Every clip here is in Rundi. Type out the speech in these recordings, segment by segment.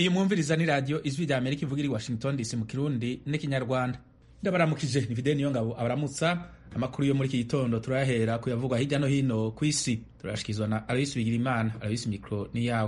iyi mwumviriza ni radio ijwi rya Amerika ivugira i Washington DC mu Kirundi n'ikinyarwanda. Ndabaramukije ni Fidel Niyongabo abaramutsa. Amakuru yo muri iki gitondo turahera kuyavugwa hirya no hino ku isi. Turashikizwa na Alois Bigirimana. Alois, mikro ni yawe.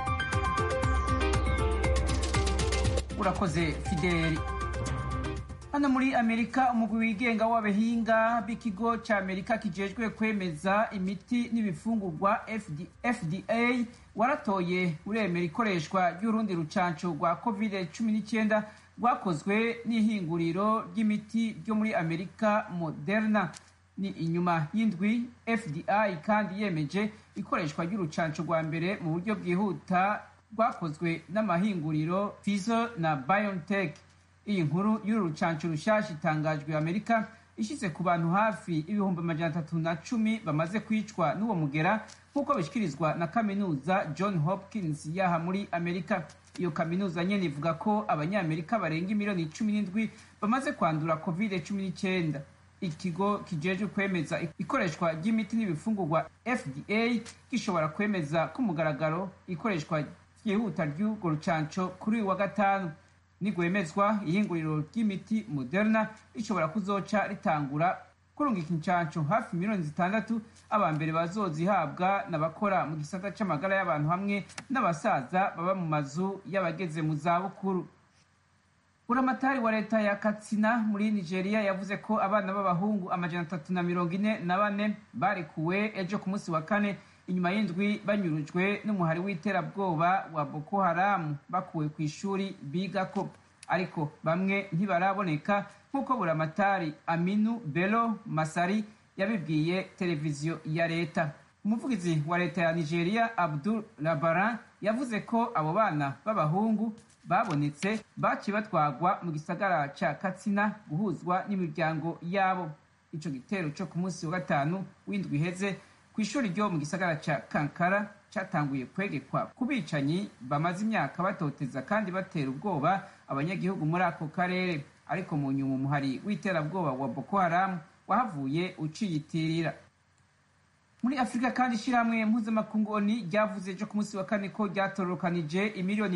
Urakoze Fidel. Hano muri Amerika umugwi wigenga w'abahinga b'ikigo ca Amerika kijejwe kwemeza imiti n'ibifungurwa FDA waratoye uremera ikoreshwa ry'urundi rucanco rwa COVID-19 rwakozwe n'ihinguriro ry'imiti ryo muri Amerika Moderna. Ni inyuma y'indwi FDA kandi yemeje ikoreshwa ry'urucanco rwa mbere mu buryo bwihuta rwakozwe n'amahinguriro Pfizer na BioNTech. Iyi nkuru y'uru rucanco rushasha itangajwe Amerika ishize ku bantu hafi ibihumbi 310 bamaze kwicwa n'uwo mugera nk'uko bishikirizwa na kaminuza John Hopkins yaha muri Amerika. Iyo kaminuza nyene ivuga ko abanyamerika barenga miliyoni 17 bamaze kwandura COVID-19. Ikigo kijejwe kwemeza ikoreshwa ry'imiti n'ibifungurwa FDA gishobora kwemeza ku mugaragaro ikoreshwa ryihuta ry'urwo rucanco kuri uyu wa gatanu. Nigwemezwa ihinguriro ry'imiti Moderna ishobora kuzoca ritangura kurungika incanco hafi miliyoni 6 abambere bazozihabwa n'abakora mu gisata c'amagara y'abantu hamwe n'abasaza baba mu mazu y'abageze mu zabukuru. Buramatari wa leta ya Katsina muri Nigeria yavuze ko abana b'abahungu 344 barekuwe ejo ku munsi wa kane inyuma y'indwi banyurujwe n'umuhari w'iterabwoba wa Boko Haram bakuwe ku ishuri bigako, ariko bamwe ntibaraboneka nk'uko Buramatari Aminu Bello Masari yabibwiye televiziyo ya leta. Umuvugizi wa leta ya Nigeria Abdul Labaran yavuze ko abo bana b'abahungu babonetse baciye batwagwa mu gisagara ca Katsina guhuzwa n'imiryango yabo. Ico gitero cyo ku munsi wa gatanu w'indwi iheze kw'ishuri ryo mu gisagara ca Kankara catanguye kwegekwa kubicanyi bamaze imyaka batoteza kandi batera ubwoba abanyagihugu muri ako karere, ariko mu nyuma umuhari w'iterabwoba wa Boko Haram wahavuye uciyitirira. Muri Afrika kandi ishirahamwe mpuzamakungu ONU ryavuze ejo ku munsi wa kane ko ryatorokanije imiliyoni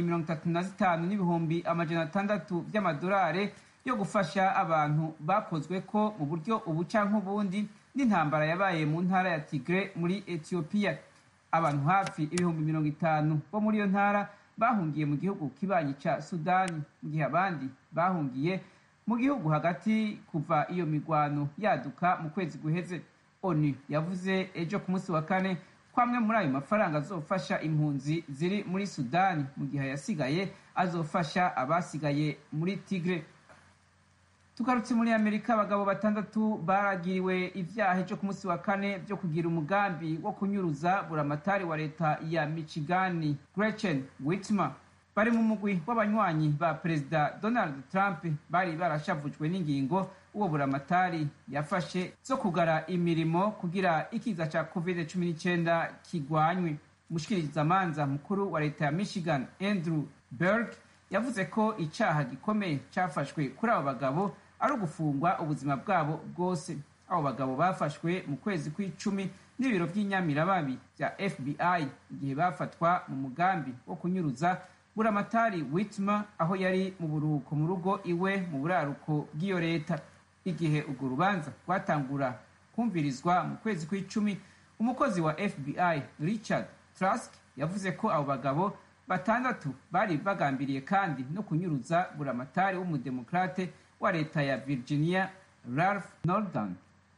35,600 by'amadolari yo gufasha abantu bakozwe ko mu buryo ubu canke ubundi n'intambara yabaye mu ntara ya Tigre muri Ethiopia. Abantu hafi ibihumbi 50 bo muri iyo ntara bahungiye mu gihugu kibanyi ca Sudani, mu gihe abandi bahungiye mu gihugu hagati kuva iyo migwano yaduka mu kwezi guheze. ONU yavuze ejo ku munsi wa kane ko amwe muri ayo mafaranga azofasha impunzi ziri muri Sudani, mu gihe yasigaye azofasha abasigaye muri Tigre. Tugarutse muri Amerika, abagabo 6 baragiriwe ivyaha ejo ku munsi wa kane byo kugira umugambi wo kunyuruza buramatari wa leta ya Michigan Gretchen Whitmer. Bari mu mugwi w'abanywanyi ba Perezida Donald Trump bari barashavujwe n'ingingo uwo buramatari yafashe zo kugara imirimo kugira ikiza ca COVID-19 kigwanywe. Umushikirizamanza mukuru wa leta ya Michigan Andrew Berg yavuze ko icaha gikomeye cafashwe kuri abo bagabo ari ugufungwa ubuzima bwabo bwose. Abo bagabo bafashwe mu kwezi kw'icumi n'ibiro by'inyamiramabi bya FBI igihe bafatwa mu mugambi wo kunyuruza buramatari Whitmer aho yari mu buruhuko mu rugo iwe mu buraruko bw'iyo leta. Igihe urwo rubanza rwatangura kumvirizwa mu kwezi kw'icumi, umukozi wa FBI Richard Trask yavuze ko abo bagabo 6 bari bagambiriye kandi no kunyuruza buramatari w'umudemokrate wa leta ya Virginia Ralph Northam.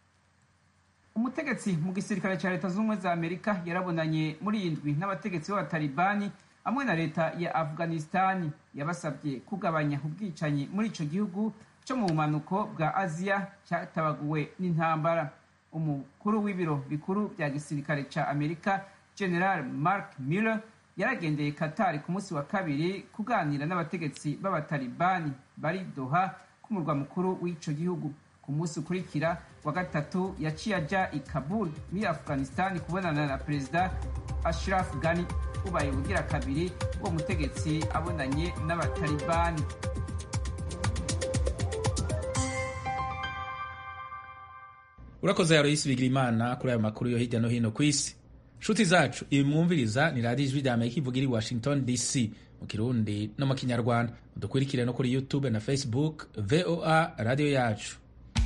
Umutegetsi mu gisirikare ca leta z'ubumwe za Amerika yarabonanye muri indwi n'abategetsi b'abatalibani hamwe na leta ya Afghanistan. Yabasabye kugabanya ubwicanyi muri ico gihugu cyo mu bumanuko bwa Aziya cyatabaguwe n'intambara. Umukuru w'ibiro bikuru bya gisirikare ca Amerika General Mark Miller yaragendeye Qatar ku munsi wa kabiri kuganira n'abategetsi b'abatalibani bari Doha ku murwa mukuru w'ico gihugu. Ku munsi ukurikira wa gatatu yaciye aja i Kabul muri Afghanistan kubonana na Perezida Ashraf Ghani, ubaye ugira kabiri uwo mutegetsi abonanye n'abatalibani. Urakoze Alois Bigirimana kuri ayo makuru yo hirya no hino ku isi. nshuti zacu ibi mwumviriza ni radiyo ijwi rya amerika ivugira i washington dc mu kirundi no mu kinyarwanda. mudukurikire no kuri youtube na facebook voa radiyo yacu.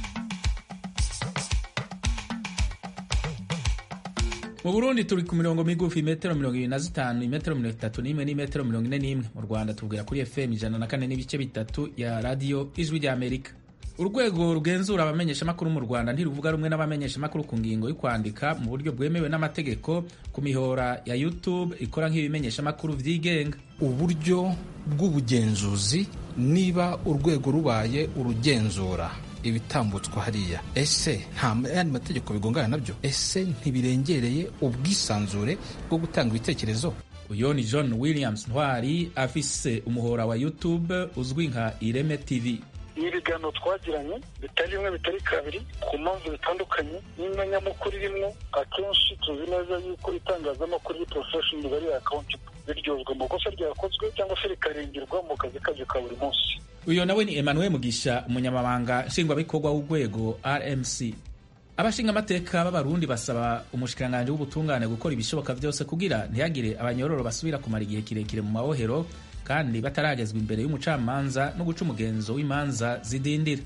mu Burundi turi ku mirongo migufi metero 25, metero 31 n'imetero 41. mu Rwanda tubwira kuri FM 104.3 ya radio ijwi rya Amerika. Urwego rugenzura abamenyesha makuru mu Rwanda ntiruvuga rumwe n'abamenyesha makuru ku ngingo yo kwandika mu buryo bwemewe n'amategeko ku mihora ya YouTube ikora nk'ibimenyesha makuru vyigenga. Uburyo bw'ubugenzuzi niba urwego rubaye urugenzura ibitambutswa hariya, ese nta yandi mategeko bigongana nabyo? Ese ntibirengereye ubwisanzure bwo gutanga ibitekerezo? Uyo ni John Williams Ntwari, afise umuhora wa YouTube uzwi nka Ireme TV. Ibiganiro twagiranye bitari rimwe bitari kabiri ku mpamvu bitandukanye n'inyamukuru rimwe. Akenshi tuzi neza yuko itangazamakuru y'professional bari accountable, biryozwa mu kosa ryakozwe cyangwa se rikarengerwa mu kazi kaje ka buri munsi. Uyo nawe ni Emmanuel Mugisha, umunyamabanga nshingwabikorwa w'urwego RMC. Abashinga amateka b'Abarundi basaba umushikiranganje w'ubutungane gukora ibishoboka byose kugira ntiyagire abanyororo basubira kumara igihe kirekire mu mabohero kandi bataragezwa imbere y'umucamanza no guca umugenzo w'imanza zidindira.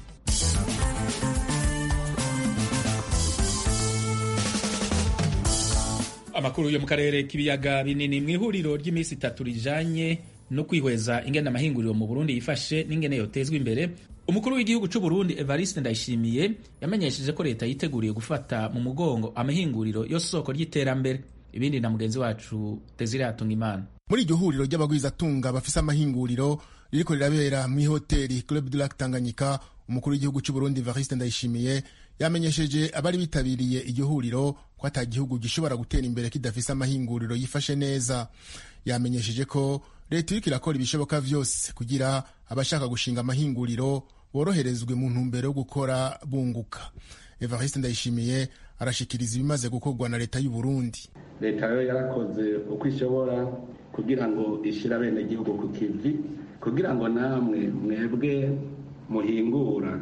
Amakuru yo mu karere k'ibiyaga binini mu ihuriro ry'iminsi 3 rijanye no kwihweza ingene amahinguriro mu Burundi yifashe n'ingene yotezwa imbere. Umukuru w'igihugu cy'u Burundi Evariste Ndayishimiye yamenyesheje ko leta yiteguriye gufata mu mugongo amahinguriro yo soko ry'iterambere. Ibindi na mugenzi wacu Desire Hatungimana. Muri iryo huriro ry'abagwizatunga bafise amahinguriro ririko rirabera mu hoteli Club du Lac Tanganyika, umukuru w'igihugu cy'u Burundi Evariste Ndayishimiye yamenyesheje abari bitabiriye iryo huriro ko ata gihugu gishobora gutera imbere kidafise amahinguriro yifashe neza. Yamenyesheje ko leta iriko irakora ibishoboka vyose kugira abashaka gushinga amahinguriro boroherezwe mu ntumbero yo gukora bunguka. Evariste Ndayishimiye arashikiriza ibimaze gukorwa na leta y'u Burundi. Leta rero yarakoze uko ishobora kugira ngo ishira bene igihugu ku kivi, kugira ngo namwe mwebwe muhingura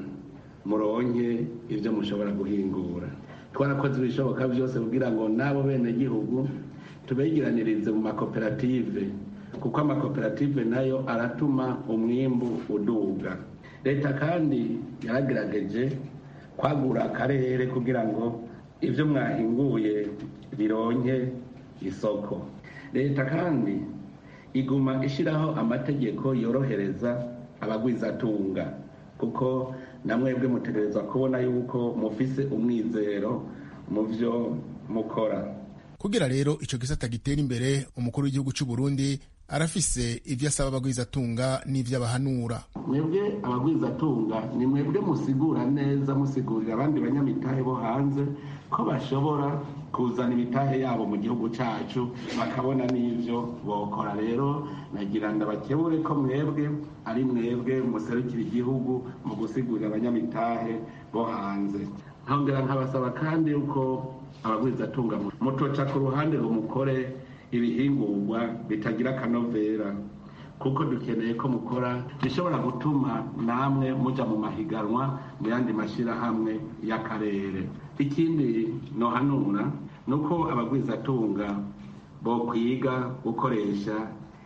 muronke ivyo mushobora guhingura. Twarakoze ibishoboka byose kugira ngo nabo bene gihugu tubegiranirize mu makoperative, kuko amakoperative nayo aratuma umwimbu uduga. Leta kandi yaragerageje kwagura akarere kugira ngo ivyo mwahinguye bironke isoko. Leta kandi iguma ishiraho amategeko yorohereza abagwizatunga, kuko namwebwe mutegereza kubona yuko mufise umwizero mu vyo mukora. Kugira rero ico gisata gitera imbere, umukuru w'igihugu cy'u Burundi arafise ivyo asaba abagwizatunga n'ivyo abahanura. Mwebwe abagwizatunga ni mwebwe musigura neza, musigurira abandi banyamitahe bo hanze ko bashobora kuzana imitahe yabo mu gihugu cacu bakabona n'ivyo bokora. Rero nagira ndabakebure ko mwebwe ari mwebwe muserukira igihugu mu gusigurira abanyamitahe bo hanze. Nkongera nkabasaba kandi uko abagwizatunga mutoca ku ruhande rumukore ibihingurwa bitagira akanovera, kuko dukeneye ko mukora bishobora gutuma namwe muja mu mahiganwa mu yandi mashirahamwe y'akarere. Ikindi nohanura nuko abagwizatunga bo kwiga gukoresha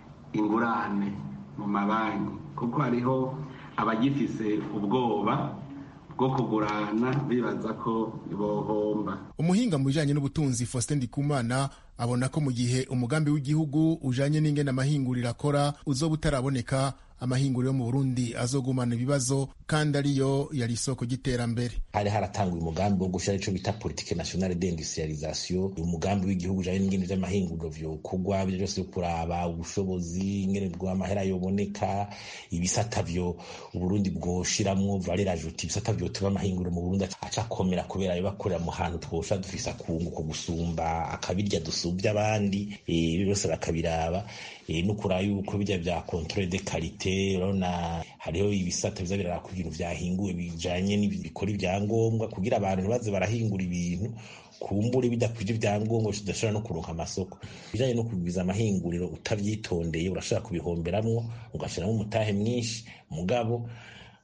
ingurane mu mabanki, kuko hariho abagifise ubwoba bwo kugurana bibaza ko bohomba. Umuhinga mu bijanye n'ubutunzi Faustin Ndikumana abona ko mu gihe umugambi w'igihugu ujanye n'ingene amahinguriro akora uzoba utaraboneka, amahinguriro yo mu Burundi azogumana ibibazo kandi ariyo yari isoko ry'iterambere. Hari haratangwa umugambi wo gushira ico bita politique nationale d'industrialisation, umugambi w'igihugu ujanye n'ingene vy'amahinguriro vyokugwa, byo byose kuraba ubushobozi, ingene bw'amahera yoboneka, ibisata vyo Uburundi bwoshiramwo valeur ajoutée, ibisata vyo tuba amahinguriro mu Burundi acakomera kubera yo bakorera mu hantu twosha dufisa kunguko gusumba akabirya dusubya abandi, byose bakabiraba no kuraba yuko bijya bya contrôle de qualité. Urabona hariho ibisata biza birara ku bintu vyahinguwe bijanye n'ibikora ibyangombwa kugira abantu baze barahingura ibintu kumbure bidakwije ibyangombwa bidashobora no kuronka amasoko. Bijanye no kugwiza amahinguriro utavyitondeye urashaka kubihomberamwo ugashiramo umutahe mwinshi, mugabo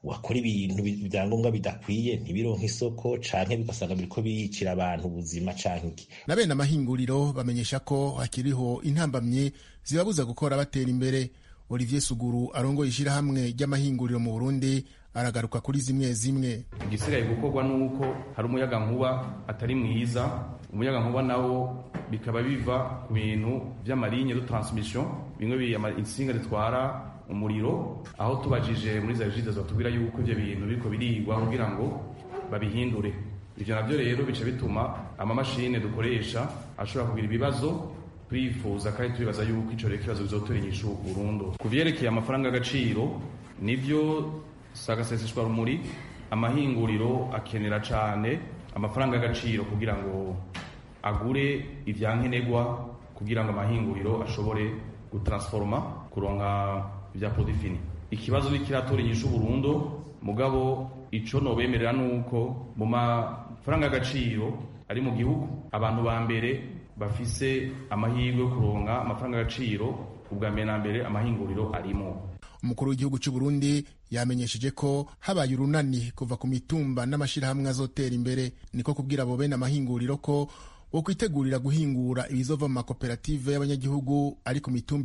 wakora ibintu ibyangombwa bidakwiye ntibironke isoko canke bigasanga biriko biyicira abantu ubuzima canke na bene amahinguriro bamenyesha ko hakiriho intambamye zibabuza gukora batera imbere. Olivier Suguru arongoye ishirahamwe ry'amahinguriro mu Burundi aragaruka kuri zimwe zimwe. Igisigaye gukorwa nuko hari umuyaga nkuba atari mwiza, umuyaga nkuba nawo bikaba biva ku bintu vy'amaligne de transmission, bimwe insinga zitwara umuriro, aho tubajije muri za rigide zatubwira yuko ivyo bintu biriko birigwa kugira ngo babihindure. Ivyo navyo rero bica bituma amamashine dukoresha ashobora kugira ibibazo, twifuza kandi tubibaza yuko ico kibazo bizotora inyishu burundu. Kuvyerekeye amafaranga y'agaciro, nivyo sagaseseshwa rumuri, amahinguriro akenera cane amafaranga y'agaciro kugira ngo agure ivyankenerwa kugira ngo amahinguriro ashobore gutransforma kuronka vya produit fini. Ikibazo nikiratora inyishu burundu, mugabo ico nobemerera nuko mu mafaranga y'agaciro ari mu gihugu abantu ba mbere bafise amahirwe yo kuronka amafaranga y'agaciro, ubwa mbere na mbere amahinguriro arimo. Umukuru w'igihugu cy'u Burundi yamenyesheje ko habaye urunani kuva ku mitumba n'amashirahamwe azotera imbere, niko kubwira abo bene amahinguriro ko wo kwitegurira guhingura ibizova mu makoperative y'abanyagihugu ari ku mitumba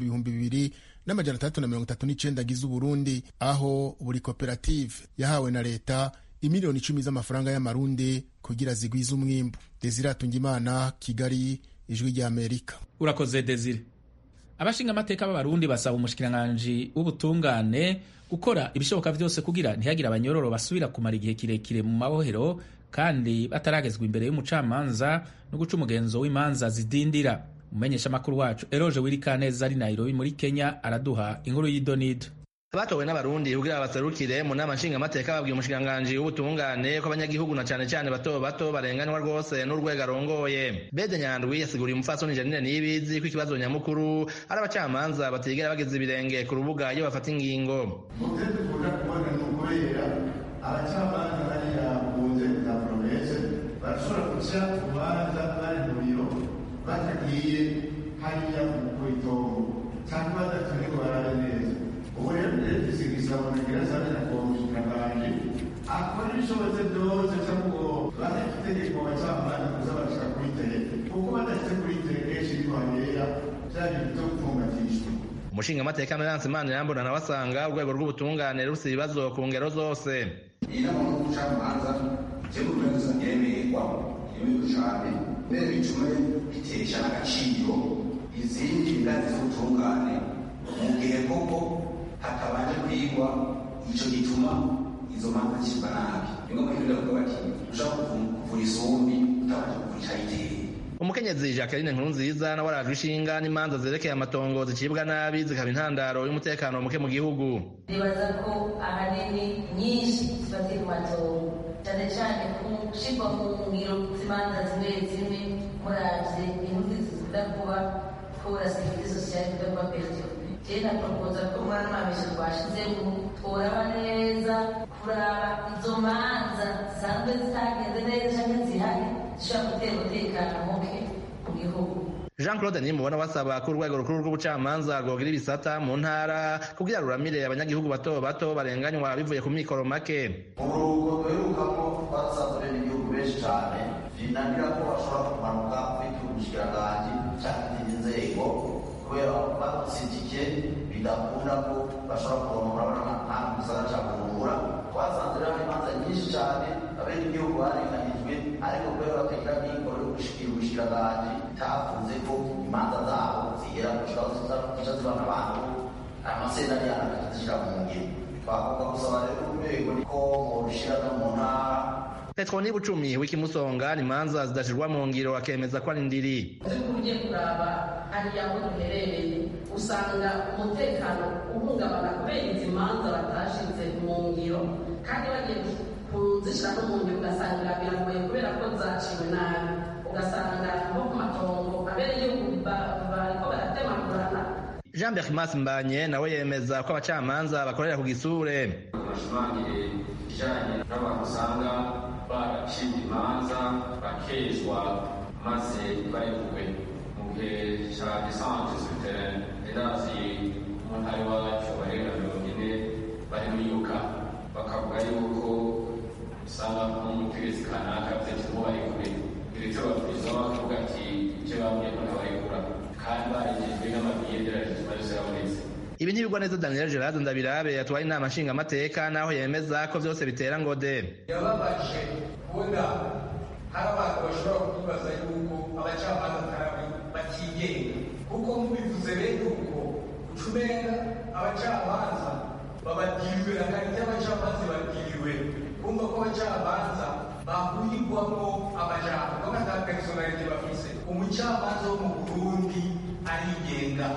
2339 agize Uburundi, aho buri koperative yahawe na leta imiliyoni 10 z'amafaranga y'amarundi kugira zigwize umwimbu. Desire Atungimana, Kigali, Ijwi rya Amerika. Urakoze Desire. Abashinga amateka b'abarundi basaba umushikiranganji w'ubutungane gukora ibishoboka vyose kugira ntihagira abanyororo basubira kumara igihe kirekire mu mabohero kandi bataragezwa imbere y'umucamanza no guca umugenzo w'imanza zidindira. Umumenyesha makuru wacu Eroje Wirikaneza ari Nairobi muri Kenya araduha inkuru y'idonido. Abatowe n'abarundi kugira baserukire mu nama nshinga amateka babwiye umushikiranganji w'ubutungane ko abanyagihugu na cane cane bato barenganywa rwose n'urwego arongoye. Bede Nyandwi yasiguriye umupfasoni Janine Niyibizi ko ikibazo nyamukuru ari abacamanza batigera bageze ibirenge ku rubuga iyo bafata ingingo. Mutende kuja kubona n'ukorera abacamanza bariya mu nzego za promese bashobora kuca urubanza bari mu biro batagiye hariya mu itongo cyangwa badatumye ngo barabe neza. Ubu rero dusigisaba kugira sabe na komishikiranganji akora ibishobotse byose cyangwa bafite itegeko bacamanza kuza bashaka kuri tere kuko badafite kuri tere kenshi bibonera bya bintu byo gupfungatishwa. Umushinga amateka Meranse Manirambona nawe asanga urwego rw'ubutungane rufite ibibazo ku ngero zose. Inama y'ubucamanza cyangwa urwego ngemererwa ibintu cyane mbere bitume bitesha n'agaciro izindi ngazi z'ubutungane mu gihe koko hatabanje kwigwa ico gituma izo manza zishirwa nabi. Niyo mpamvu bavuga bati ushaka kuvura isombi utabanje kuvura iteye. Umukenyezi Jacqueline Nkurunziza nawe araje ishinga n'imanza zerekeye amatongo zicibwa nabi zikaba intandaro y'umutekano muke mu gihugu. Nibaza ko ahanini nyinshi zifatiye mu matongo cyane cyane gushirwa mu ngiro z'imanza zimwe zimwe muravye impunzi zikunda kuba kubura serivisi sosiyali kuda kuba perdiyo. Jena propoza ko umwana w'amamisho twashizemo tworaba neza kuraba izo manza zisanzwe zitagenze neza canke zihari zishobora gutera umutekano muke mu gihugu. Jean-Claude Nimubona basaba ko urwego rukuru rw'ubucamanza rwogira ibisata mu ntara kugira ruramire abanyagihugu bato barenganywa bivuye ku mikoro make. Urugo duherukamo basanzwe n'igihugu benshi cyane binanira ko bashobora kumanuka kwita umushikiranganji canke izindi nzego kubera batsindike bidakunda ko bashobora kurongora nta musara ca Bujumbura. Twasanze rero imanza nyinshi cyane abene igihugu barenganijwe ariko kubera batagira n'ingoro yo gushikira ubushikiranganje bitavuze ko imanza zabo zigera ku kibazo zibana abantu amasenari yanakazishira mu ngiro. Twavuga gusaba rero urwego niko murushira no mu ntara. Petro Nibucumi w'ikimusonga n'imanza zidashirwa mu ngiro akemeza ko ari ndiri. Ugiye kuraba hariya aho duherereye usanga umutekano uhungabana kubera izi manza batashize mu ngiro kandi bagiye kuzishira no mu ngiro ugasanga biragoye kubera ko zaciwe nabi, ugasanga nko ku matongo abenegihugu bariko baratemagurana. Jean Bermas Mbanye nawe yemeza ko abacamanza bakorera ku gisure. Bashimangire kijanye n'abantu usanga baraciye imanza bakezwa maze barekuwe mu gihe ca descente sur terrain. Ndazi mu ntara iwacu barenga 40 bari mwiruka bakavuga bavuga yuko usanga nk'umutegetsi kanaka byinshi mu barekure ndetse babwiza bakavuga ati icyo bambwiye ko ntabarekura kandi barigejwe n'amabwiriza yose yabonetse. Ibi ntibigwa neza Daniel Gerard Ndabirabe yatwaye inama nshingamateka naho yemeza ko byose bitera ngode. Yababaje kubona hari abantu bashobora kwibaza yuko abacamanza batigenga kuko mubivuze rero uko ucumera abacamanza babagiriwe na kandi y'abacamanza bagiriwe kumva ko abacamanza bahurirwamo amajambo ko nta personality bafise. Umucamanza wo mu Burundi arigenga.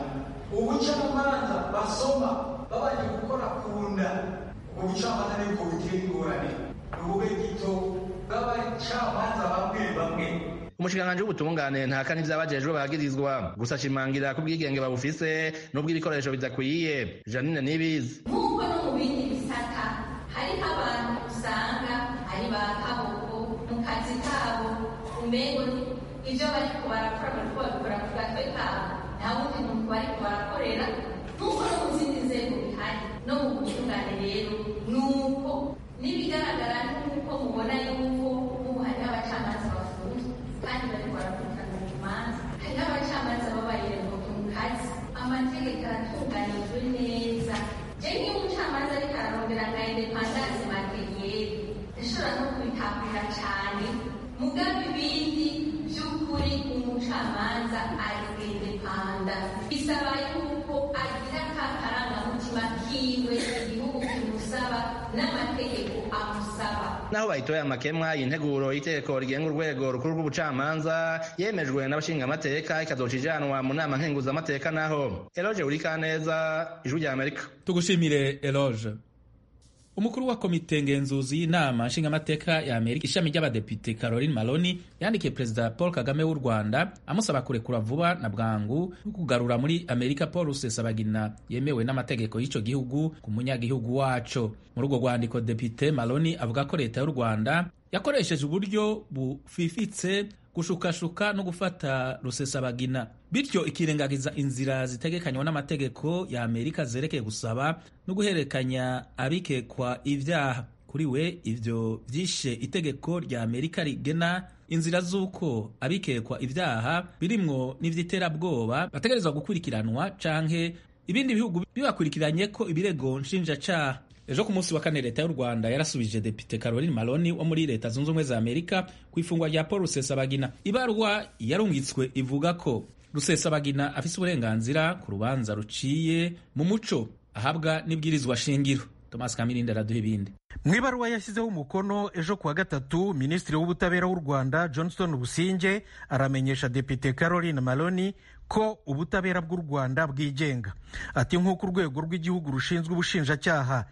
Ubucamanza basoma babanje gukora kunda ubucamanza nibwo butera ingorane ubube gito bw'abacamanza bamwe. Umushikiranganji w'ubutungane ntakana ivyabajejwe bagirizwa gusa ashimangira ko ubwigenge babufise n'ubwo ibikoresho bidakwiye. Janine Nibizi: nk'uko no mu bindi bisata hariho abantu usanga ari ba kaboko mu kazi kabo umengo ivyo bariko barakora bariko babikora ku gatwe kabo nta wundi muntu bariko barakorera. Nk'uko no mu zindi nzego bihari no mu butungane rero nuko n'ibigaragara nk'uko mubona yuko ubu hariho abacamanza bafunzwe kandi bariko barakurikirana imanza, hariho abacamanza babaye mu kazi, amategeko aratunganijwe neza. Je nk'umucamanza ariko ararondera nka independance materielle ndashobora no kubitahurira cane mugabe ibindi by'ukuri umucamanza ari indepanda bisaba yuko agira ka karangamutima kiwe igihugu kimusaba n'amategeko amusaba. Naho bayitoye amakemwa y'integuro y'itegeko rigenga urwego rukuru rw'ubucamanza yemejwe n'abashingamateka ikazoca ijanwa mu nama nkenguzamateka. Naho Eloge Urikaneza, Ijwi rya Amerika. Tugushimire Eloge. Umukuru wa komite ngenzuzi y'inama nshingamateka ya Amerika ishami ry'abadepite Caroline Maloney yandikiye Perezida Paul Kagame w'u Rwanda amusaba kurekura vuba na bwangu no kugarura muri Amerika Paul Rusesabagina yemewe n'amategeko y'ico gihugu ku munyagihugu waco. Muri urwo rwandiko Depite Maloney avuga ko leta y'u Rwanda yakoresheje uburyo bufifitse gushukashuka no gufata Rusesabagina bityo ikirengagiza inzira zitegekanywa n'amategeko ya Amerika zerekeye gusaba no guhererekanya abikekwa ivyaha. Kuri we ivyo vyishe itegeko rya Amerika rigena inzira z'uko abikekwa ivyaha birimwo n'ivy'iterabwoba bategerezwa gukurikiranwa canke ibindi bihugu bibakurikiranye ko ibirego nshinjacaha. Ejo ku munsi wa kane leta y'u Rwanda yarasubije Depite Caroline Maloney wo muri leta zunze ubumwe za Amerika ku ifungwa rya Paul Rusesabagina. Ibarwa yarungitswe ivuga ko Rusesabagina afise uburenganzira ku rubanza ruciye mu muco ahabwa n'ibwirizwa shingiro. Thomas Kamirindi araduha ibindi. Mwibaruwa yashyizeho umukono ejo kuwa gatatu, Minisitiri w'Ubutabera w'u Rwanda Johnston Businge aramenyesha Depite Caroline Maloney ko ubutabera bw'u Rwanda bwigenga. Ati nk'uko urwego rw'igihugu rushinzwe ubushinjacyaha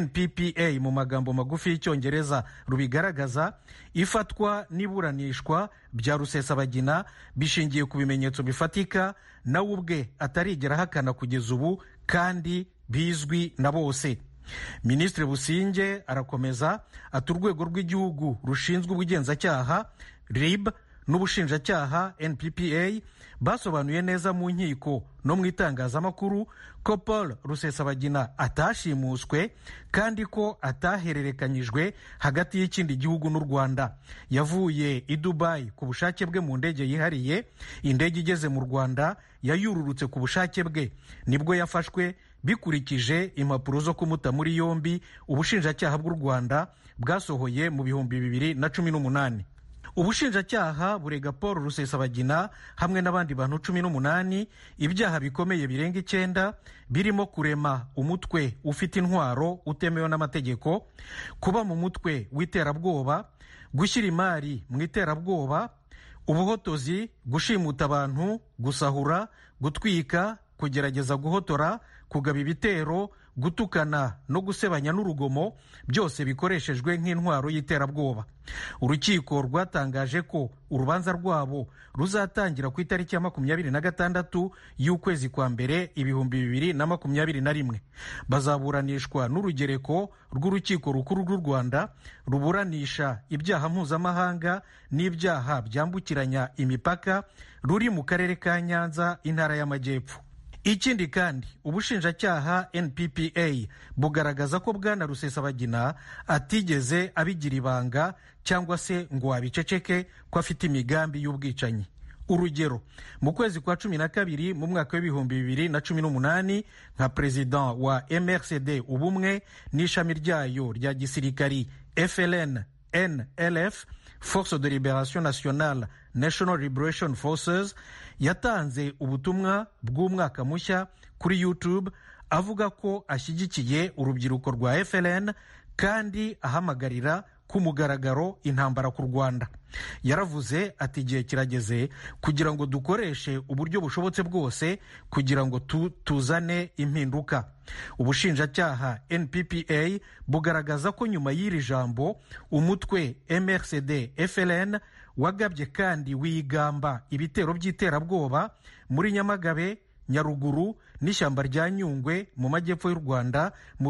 NPPA mu magambo magufi y'icyongereza rubigaragaza, ifatwa n'iburanishwa bya Rusesabagina bishingiye ku bimenyetso bifatika nawe ubwe atarigera ahakana kugeza ubu kandi bizwi na bose. Minisitiri Businge arakomeza ati urwego rw'igihugu rushinzwe ubugenzacyaha RIB n'ubushinjacyaha NPPA basobanuye neza mu nkiko no mu itangazamakuru ko Paul Rusesabagina atashimuswe kandi ko atahererekanyijwe hagati y'ikindi gihugu n'u Rwanda. Yavuye i Dubai ku bushake bwe mu ndege yihariye, indege igeze mu Rwanda yayururutse ku bushake bwe, nibwo yafashwe bikurikije impapuro zo kumuta muri yombi ubushinjacyaha bw'u Rwanda bwasohoye mu 2018. Ubushinjacyaha burega Paul Rusesabagina hamwe n'abandi bantu 18 ibyaha bikomeye birenga 9 birimo kurema umutwe ufite intwaro utemewe n'amategeko, kuba mu mutwe w'iterabwoba, gushyira imari mu iterabwoba, ubuhotozi, gushimuta abantu, gusahura, gutwika, kugerageza guhotora, kugaba ibitero, gutukana no gusebanya n'urugomo, byose bikoreshejwe nk'intwaro y'iterabwoba. Urukiko rwatangaje ko urubanza rwabo ruzatangira ku itariki ya 26 y'ukwezi kwa mbere 2021. Bazaburanishwa n'urugereko rw'urukiko rukuru rw'u Rwanda ruburanisha ibyaha mpuzamahanga n'ibyaha byambukiranya imipaka ruri mu karere ka Nyanza, intara y'Amajyepfo. Ikindi kandi ubushinjacyaha NPPA bugaragaza ko bwana Rusesabagina atigeze abigira ibanga cyangwa se ngo abiceceke ko afite imigambi y'ubwicanyi. Urugero, mu kwezi kwa 12 mu mwaka w'2018 nka president wa MRCD ubumwe n'ishami ryayo rya gisirikari FLN NLF, Force de Libération Nationale, National Liberation Forces, yatanze ubutumwa bw'umwaka mushya kuri YouTube avuga ko ashyigikiye urubyiruko rwa FLN kandi ahamagarira ku mugaragaro intambara ku Rwanda. Yaravuze ati igihe kirageze kugira ngo dukoreshe uburyo bushobotse bwose kugira ngo tuzane impinduka. Ubushinjacyaha NPPA bugaragaza ko nyuma y'iri jambo umutwe MRCD FLN wagabye kandi wigamba ibitero by'iterabwoba muri Nyamagabe, Nyaruguru n'ishyamba rya Nyungwe mu majyepfo y'u Rwanda mu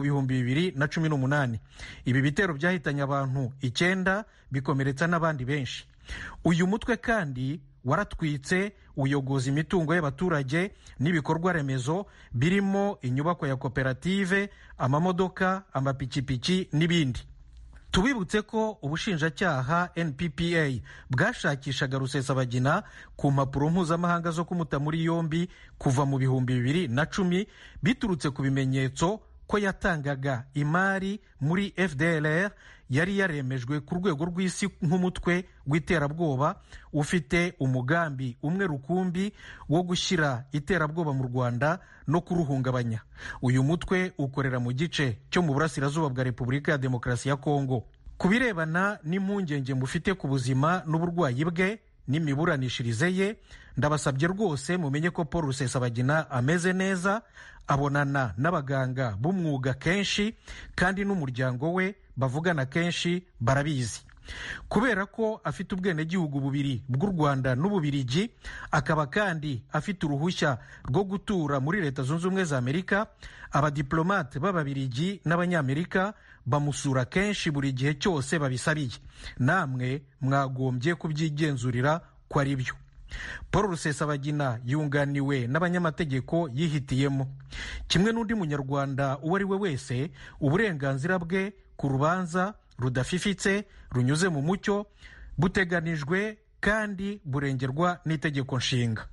2018. Ibi bitero byahitanye abantu 9 bikomeretsa n'abandi benshi. Uyu mutwe kandi waratwitse uyogoza imitungo y'abaturage n'ibikorwa remezo birimo inyubako ya koperative, amamodoka, amapikipiki n'ibindi. Tubibutse ko ubushinjacyaha NPPA bwashakishaga Rusesabagina ku mpapuro mpuzamahanga zo kumuta muri yombi kuva mu 2010 biturutse ku bimenyetso ko yatangaga imari muri FDLR yari yaremejwe ku rwego rw'isi nk'umutwe w'iterabwoba ufite umugambi umwe rukumbi wo gushyira iterabwoba mu Rwanda no kuruhungabanya. Uyu mutwe ukorera mu gice cyo mu burasirazuba bwa Repubulika ya Demokarasi ya Kongo. Kubirebana n'impungenge mufite ku buzima n'uburwayi bwe n'imiburanishirize ye, ndabasabye rwose mumenye ko Paul Rusesabagina ameze neza, abonana n'abaganga b'umwuga kenshi kandi n'umuryango we bavugana kenshi barabizi. Kubera ko afite ubwenegihugu bubiri bw'u Rwanda n'Ububirigi, akaba kandi afite uruhushya rwo gutura muri Leta Zunze Ubumwe za Amerika, abadiplomate b'Ababirigi n'Abanyamerika bamusura kenshi buri gihe cyose babisabiye. Namwe mwagombye kubyigenzurira ko ari byo. Paul Rusesabagina yunganiwe n'abanyamategeko yihitiyemo. Kimwe n'undi munyarwanda uwo ari we wese, uburenganzira bwe ku rubanza rudafifitse runyuze mu mucyo buteganijwe kandi burengerwa n'itegeko nshinga.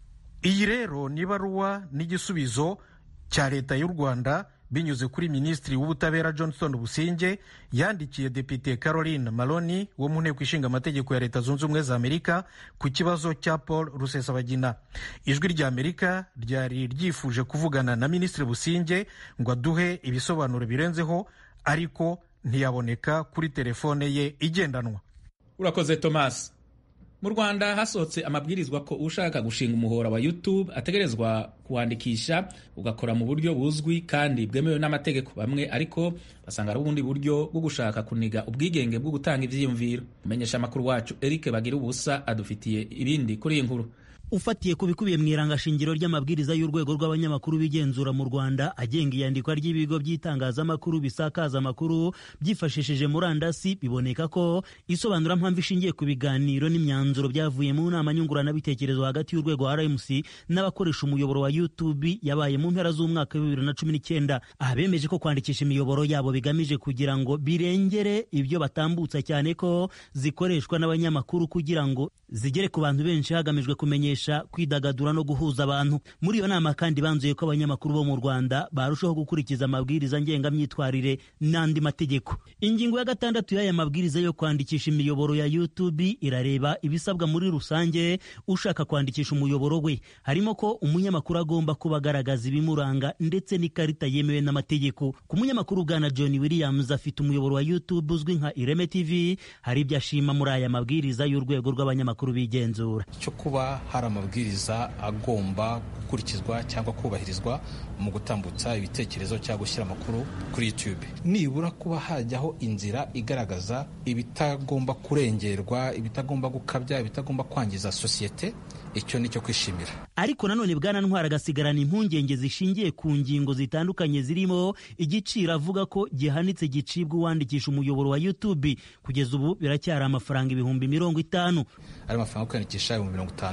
Iyi rero ni ibaruwa n'igisubizo cya Leta y'u Rwanda binyuze kuri Minisitiri w'Ubutabera Johnston Busingye yandikiye Depite Caroline Maloney wo mu nteko ishinga amategeko ya Leta Zunze Ubumwe za Amerika ku kibazo cya Paul Rusesabagina. Ijwi rya Amerika ryari ryifuje kuvugana na Minisitiri Busingye ngo aduhe ibisobanuro birenzeho, ariko ntiyaboneka kuri telefone ye igendanwa. Urakoze Thomas. Mu Rwanda hasohotse amabwirizwa ko ushaka gushinga umuhora wa YouTube ategerezwa kuwandikisha ugakora mu buryo buzwi kandi bwemewe n'amategeko. Bamwe ariko basanga ari ubundi buryo bwo gushaka kuniga ubwigenge bwo gutanga ivyiyumviro. Umenyesha makuru wacu Eric Bagira ubusa adufitiye ibindi kuri iyi nkuru. Ufatiye ku bikubiye mu irangashingiro ry'amabwiriza y'urwego rw'abanyamakuru bigenzura mu Rwanda agenga iyandikwa ry'ibigo by'itangazamakuru bisakaza amakuru byifashishije murandasi, biboneka ko isobanura mpamvu ishingiye ku biganiro n'imyanzuro byavuye mu nama nyunguranabitekerezo hagati y'urwego RMC n'abakoresha umuyoboro wa YouTube yabaye mu mpera z'umwaka wa 2019. Aha bemeje ko kwandikisha imiyoboro yabo bigamije kugira ngo birengere ibyo batambutsa, cyane ko zikoreshwa n'abanyamakuru kugira ngo zigere ku bantu benshi hagamijwe kumenyesha, kwidagadura no guhuza abantu. Muri iyo nama kandi banzuye ko abanyamakuru bo mu Rwanda barushaho gukurikiza amabwiriza ngengamyitwarire n'andi mategeko. Ingingo ya 6 y'aya mabwiriza yo kwandikisha imiyoboro ya YouTube irareba ibisabwa muri rusange ushaka kwandikisha umuyoboro we, harimo ko umunyamakuru agomba kuba agaragaza ibimuranga ndetse n'ikarita yemewe n'amategeko. Ku munyamakuru Bwana John Williams afite umuyoboro wa YouTube uzwi nka Ireme TV, hari ibyo ashima muri aya mabwiriza y'urwego rw'abanyamakuru bigenzura. Cyo kuba hari amabwiriza agomba gukurikizwa cyangwa kubahirizwa mu gutambutsa ibitekerezo cyangwa gushyira amakuru kuri YouTube. Nibura kuba hajyaho inzira igaragaza ibitagomba kurengerwa, ibitagomba gukabya, ibitagomba kwangiza sosiyete, icyo nicyo kwishimira. Ariko nanone Bwana Ntwara agasigarana impungenge zishingiye ku ngingo zitandukanye zirimo igiciro avuga ko gihanitse gicibwa uwandikisha umuyoboro wa YouTube. Kugeza ubu biracyari amafaranga 50,000. Ari amafaranga kwandikisha 50,000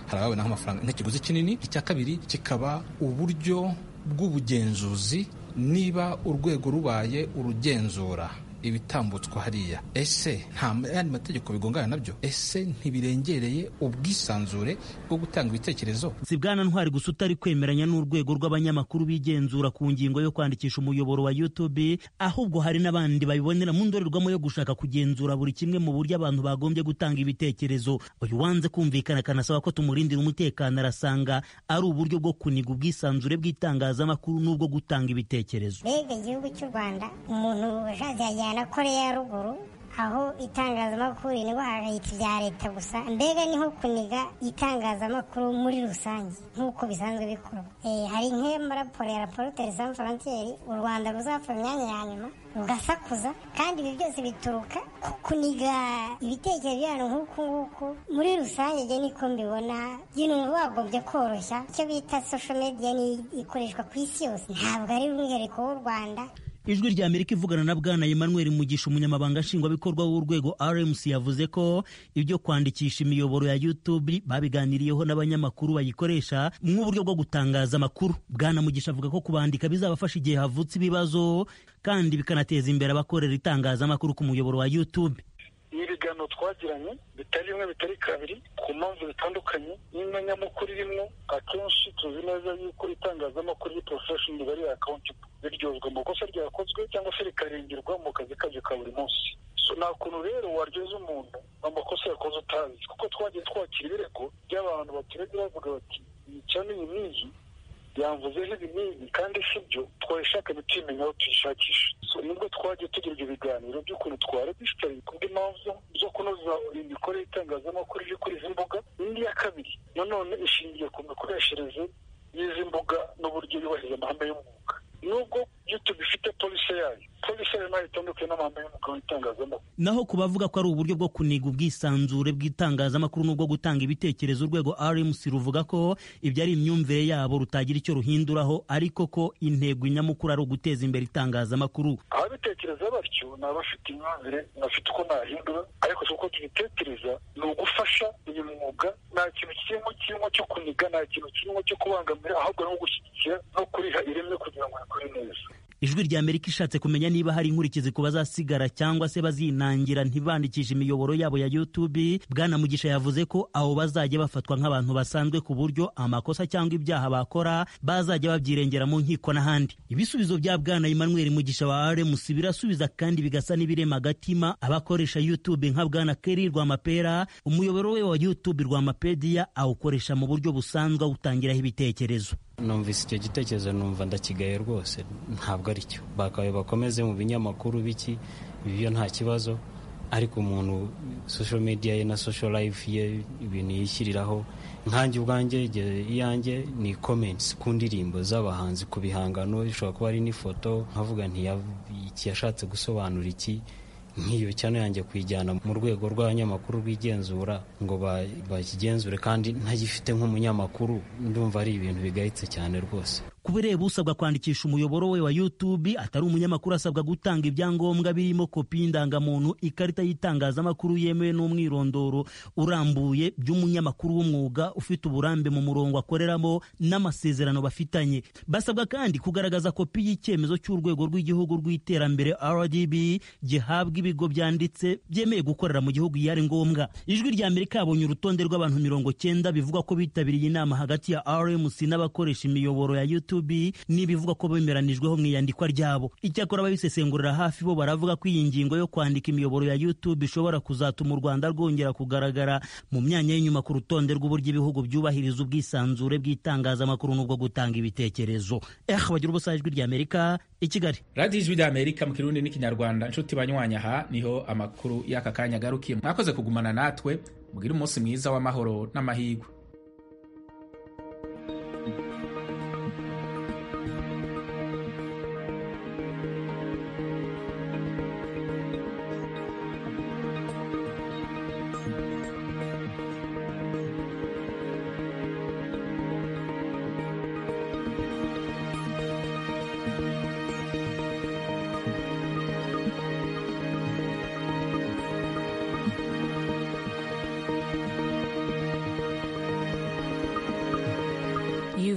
hari ababona nk'amafaranga nk'ikiguzi kinini. Icya kabiri kikaba uburyo bw'ubugenzuzi, niba urwego rubaye urugenzura ibitambutswa hariya, ese nta yandi mategeko bigongana nabyo? Ese ntibirengereye ubwisanzure bwo gutanga ibitekerezo? Si Bwana Ntwari gusa utari kwemeranya n'urwego rw'abanyamakuru bigenzura ku ngingo yo kwandikisha umuyoboro wa YouTube, ahubwo hari n'abandi babibonera mu ndorerwamo yo gushaka kugenzura buri kimwe mu buryo abantu bagombye gutanga ibitekerezo. Uyu wanze kumvikana akanasaba ko tumurindira umutekano arasanga ari uburyo bwo kuniga ubwisanzure bw'itangazamakuru n'ubwo gutanga ibitekerezo. Mbega igihugu cy'u Rwanda umuntu ushaje na Korea ya ruguru, aho itangazamakuru nibo hagayitse ibya leta gusa, mbega niho kuniga itangazamakuru muri rusange nk'uko bisanzwe bikorwa. Hari nk'amaraporo ya Reporters sans frontières, u Rwanda ruzapfa imyanya ya nyuma rugasakuza, kandi ibi byose bituruka ku kuniga ibitekerezo by'abantu nk'uku nguku. Muri rusange njye niko mbibona, ibintu bagombye koroshya. Icyo bita social media ni ikoreshwa ku isi yose, ntabwo ari umwihariko w'u Rwanda. Ijwi rya Amerika ivugana na Bwana Emmanuel Mugisha, umunyamabanga nshingwabikorwa w'urwego RMC, yavuze ko ibyo kwandikisha imiyoboro ya YouTube babiganiriyeho n'abanyamakuru bayikoresha nk'uburyo bwo gutangaza amakuru. Bwana Mugisha avuga ko kubandika bizabafasha igihe havutse ibibazo kandi bikanateza imbere abakorera itangazamakuru ku muyoboro wa YouTube. Ibiganiro twagiranye bitari rimwe bitari kabiri ku mpamvu zitandukanye, n'inyamukuru irimo akenshi tuzi neza yuko itangazamakuru y'professional bari accountable, biryozwa mu kosa ryakozwe cyangwa se rikarengerwa mu kazi kaje ka buri munsi. So nta kuntu rero waryoza umuntu amakosa yakoze utazi, kuko twagiye twakira ibirego by'abantu baturegera bavuga bati cyane iyi n'iyi yamvuzeho ibi n'ibi kandi sibyo, twabishaka bitimenya aho tuyishakisha. So nibwo twagiye tugira ibyo biganiro by'ukuntu twaregisitara kubw'impamvu zo kunoza imikorere y'itangazamakuru iri kuri izi mbuga. Indi ya kabiri nanone ishingiye ku mikoreshereze y'izi mbuga n'uburyo yubahiriza amahame y'umwuga. Nubwo YouTube ifite polisi yayo nayo itandukanye n'amahame y'umwuga w'itangazamakuru. Naho ku bavuga ko ari uburyo bwo kuniga ubwisanzure bw'itangazamakuru n'ubwo gutanga ibitekerezo, urwego RMC ruvuga ko ibyo ari imyumvire yabo rutagira icyo ruhinduraho, ariko ko intego nyamukuru ari uguteza imbere itangazamakuru. Ababitekereza batyo ni abafite imyumvire bafite uko nahindura, ariko uko tubitekereza ni ugufasha uyu mwuga. Nta kintu kirimo cyo kuniga, nta kintu kirimo cyo kubangamira, ahubwo no gushyigikira no kuriha ireme kugira ngo bikore neza. Ijwi rya Amerika ishatse kumenya niba hari inkurikizi ku bazasigara cyangwa se bazinangira ntibandikishe imiyoboro yabo ya YouTube, Bwana Mugisha yavuze ko abo bazajya bafatwa nk'abantu basanzwe, ku buryo amakosa cyangwa ibyaha bakora bazajya babyirengera mu nkiko n'ahandi. Ibisubizo bya Bwana Emmanuel Mugisha wa RMC birasubiza kandi bigasa n'ibirema agatima abakoresha YouTube nka Bwana Kelly Rwamapera. Umuyoboro we wa YouTube Rwamapedia awukoresha mu buryo busanzwe awutangiraho ibitekerezo. Numvise icyo gitekerezo numva ndakigaye rwose, ntabwo ari cyo. Bakaye bakomeze mu binyamakuru biki ibyo nta kibazo, ariko umuntu social media ye na social life ye ibintu yishyiriraho. Nkanjye ubwanjye iyanjye ni comments ku ndirimbo z'abahanzi, ku bihangano, ishobora kuba ari n'ifoto nkavuga nti iki yashatse gusobanura iki, nk'iyo cyane yanjye kuyijyana mu rwego rw'abanyamakuru rwigenzura ngo bakigenzure kandi ntagifite nk'umunyamakuru, ndumva ari ibintu bigayitse cyane rwose. Kubireba usabwa kwandikisha umuyoboro we wa YouTube atari umunyamakuru asabwa gutanga ibyangombwa birimo kopi y'indangamuntu, ikarita y'itangazamakuru yemewe n'umwirondoro urambuye by'umunyamakuru w'umwuga ufite uburambe mu murongo akoreramo n'amasezerano bafitanye. Basabwa kandi kugaragaza kopi y'icyemezo cy'urwego rw'igihugu rw'iterambere RDB gihabwa ibigo byanditse byemeye gukorera mu gihugu iyo ari ngombwa. Ijwi rya Amerika yabonye urutonde rw'abantu 90 bivugwa ko bitabiriye inama hagati ya RMC n'abakoresha imiyoboro ya YouTube n'ibivuga ko bemeranijweho mu iyandikwa ryabo. Icyakora ababisesengurira hafi bo baravuga ko iyi ngingo yo kwandika imiyoboro ya YouTube ishobora kuzatuma u Rwanda rwongera kugaragara mu myanya y'inyuma ku rutonde rw'uburyo ibihugu byubahiriza ubwisanzure bw'itangazamakuru n'ubwo gutanga ibitekerezo. Bagira ubusa, Ijwi rya Amerika i Kigali. Radio Ijwi rya Amerika mu Kirundi n'Ikinyarwanda. Nshuti banywanya, aha niho amakuru y'aka kanya garukiye. Mwakoze kugumana natwe, mugira umunsi mwiza w'amahoro n'amahirwe.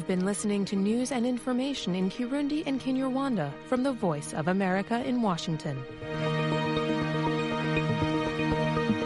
You've been listening to news and information in Kirundi and Kinyarwanda from the Voice of America in Washington.